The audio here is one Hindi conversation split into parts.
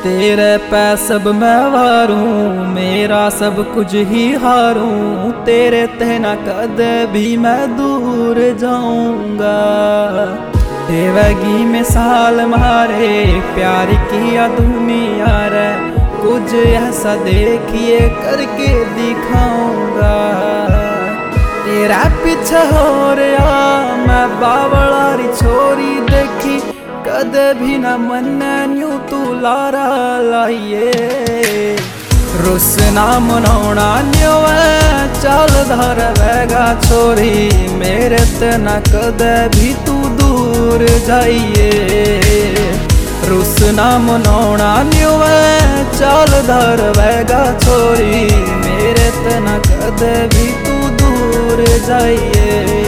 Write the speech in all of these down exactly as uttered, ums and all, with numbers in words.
तेरे पै सब मैं वारूं, मेरा सब कुछ ही हारूं। तेरे ते ना कदे भी मैं दूर जाऊंगा। देवगी मिसाल मारे प्यार किया दुनिया रे, कुछ ऐसा देखिए करके दिखाऊंगा। तेरा पीछे हो रहा मैं बावलारी छोरी देखी, कदे भी ना मन न्यू तू लारा लाइए। रुस ना मनाना न्यू चल धर वेगा छोरी, मेरे ते ना कदे भी तू दूर जाइए। रुस ना मनाना न्यू चल धर वेगा छोरी, मेरे ते ना कदे भी तू दूर जाइए।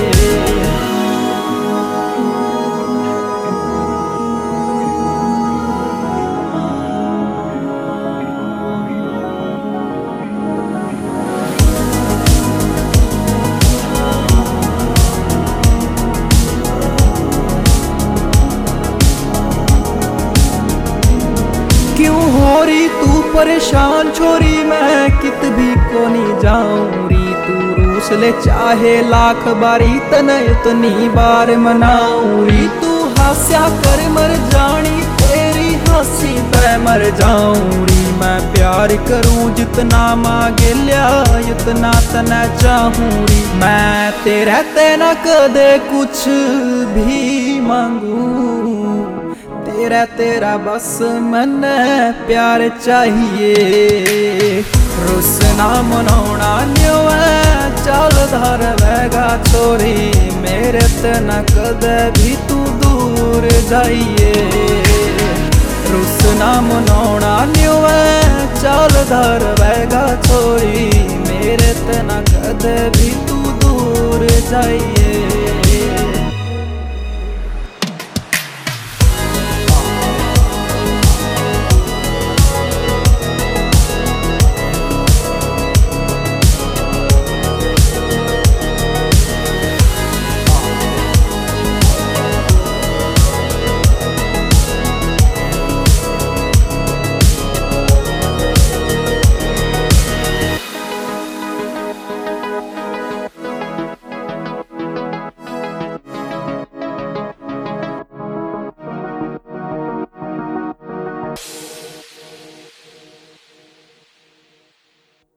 क्यों हो रही तू परेशान छोरी, मैं कित भी को नहीं जाऊं री। तू रूस ले चाहे लाख बारी तने इतनी बार मनाऊं री। तू हास्या कर मर जानी तेरी हंसी पे मर जाऊं री। मैं प्यार करूं जितना मांगे लिया इतना तना चाहूं री। मैं तेरे ते ना कदे कुछ भी मांगू, तेरा तेरा बस मन प्यार चाहिए। रुस ना मनाना न्यू चल धर वेगा छोरी, मेरे ते ना कदे भी तू दूर जाइए। रुस ना मनाना न्यू चल धर वेगा छोरी, मेरे ते ना कदे भी तू दूर जाइए।